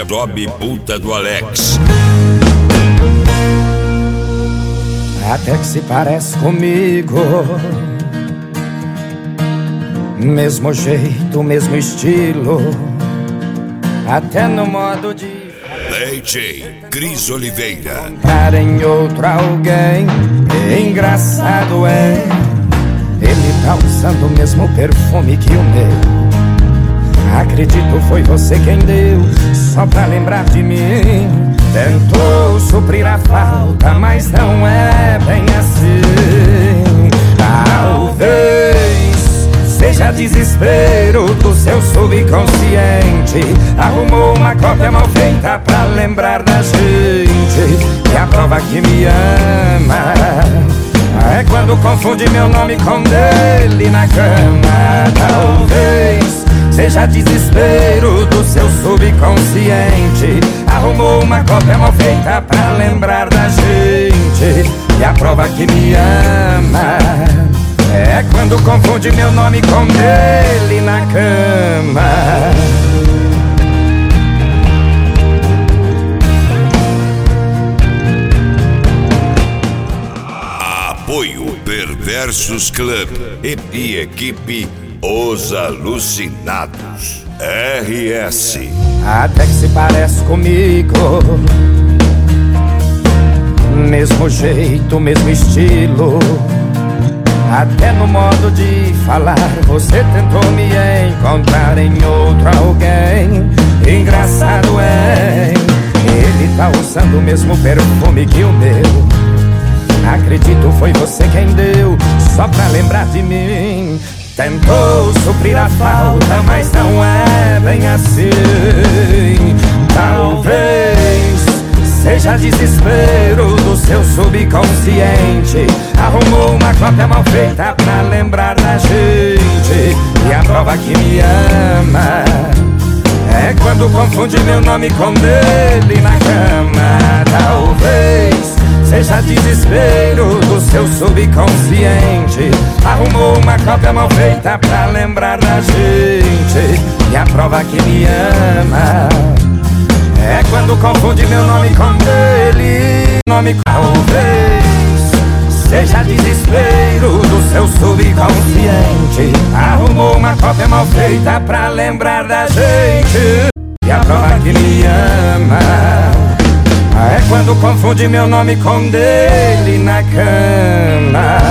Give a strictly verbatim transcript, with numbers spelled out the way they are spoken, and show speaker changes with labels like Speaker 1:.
Speaker 1: Overdob puta do Alex.
Speaker 2: Até que se parece comigo, mesmo jeito, mesmo estilo, até no modo de
Speaker 1: D J Cris Oliveira.
Speaker 2: Para em outro alguém, engraçado é, ele tá usando o mesmo perfume que o meu. Acredito foi você quem deu, só pra lembrar de mim. Tentou suprir a falta, mas não é bem assim. Talvez seja desespero do seu subconsciente. Arrumou uma cópia mal feita pra lembrar da gente. E a prova que me ama é quando confunde meu nome com dele na cama. Talvez seja desespero do seu subconsciente. Arrumou uma cópia mal feita pra lembrar da gente. E a prova que me ama é quando confunde meu nome com dele na cama.
Speaker 1: Apoio Perversos Club e equipe Os Alucinados. R S.
Speaker 2: Até que se parece comigo, mesmo jeito, mesmo estilo, até no modo de falar. Você tentou me encontrar em outro alguém. Engraçado é, ele tá usando o mesmo perfume que o meu. Acredito foi você quem deu, só pra lembrar de mim. Tentou suprir a falta, mas não é bem assim. Talvez seja desespero do seu subconsciente. Arrumou uma cópia mal feita pra lembrar da gente. E a prova que me ama é quando confunde meu nome com dele na cama. Talvez seja desespero do seu subconsciente. Arrumou uma cópia mal feita pra lembrar da gente. E a prova que me ama é quando confunde meu nome com dele. Nome talvez seja desespero do seu subconsciente. Arrumou uma cópia mal feita pra lembrar da gente. E a prova que me ama é quando confunde meu nome com dele na cama.